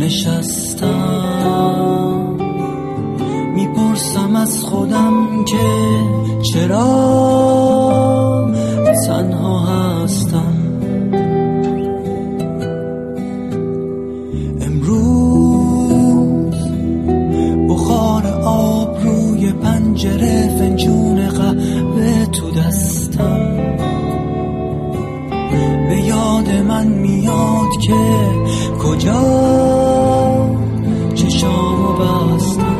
نشستم میپرسم از خودم که چرا تنها هستم. امروز بخار آب روی پنجره، فنجون قهوه تو دستم، به یاد من میاد که کجا چشامو بستم.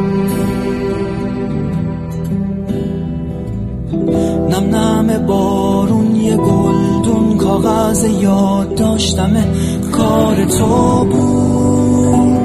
نم نم بارون یه گلدون کاغذ یاد داشتم کار تو بود،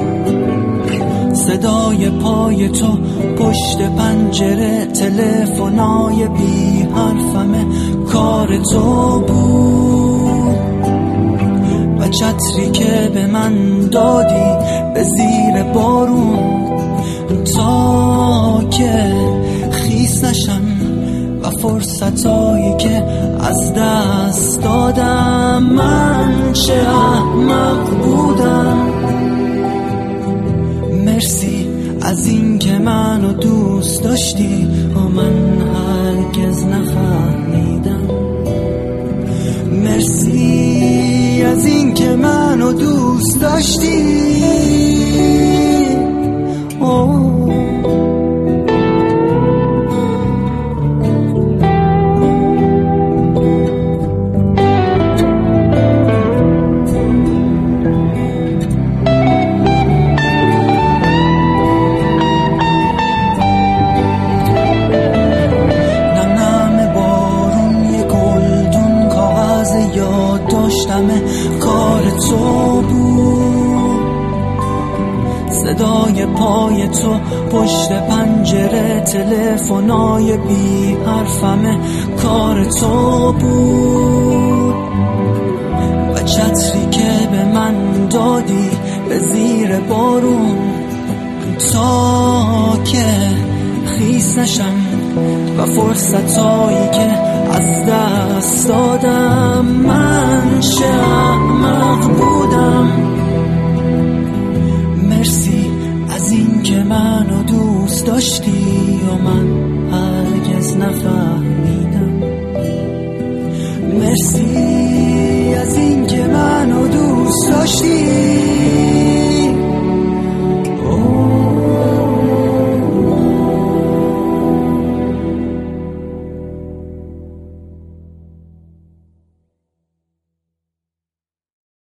صدای پای تو پشت پنجره، تلفنای بی حرفم کار تو بود، و چتری که به من دادی به زیر بارون تا که خیس نشم، و فرصتایی که از دست دادم. من چه احمق بودم. مرسی از این که منو دوست داشتی و من هرگز نفهمیدم. مرسی از این که منو دوست داشتی. کار تو بود، صدای پای تو پشت پنجره، تلفنای بی حرفم کار تو بود، و چتری که به من دادی به زیر بارون تا که خیس نشم، و فرصتایی که از دست دادم. من چه احمق بودم. مرسی از این که منو دوست داشتی و من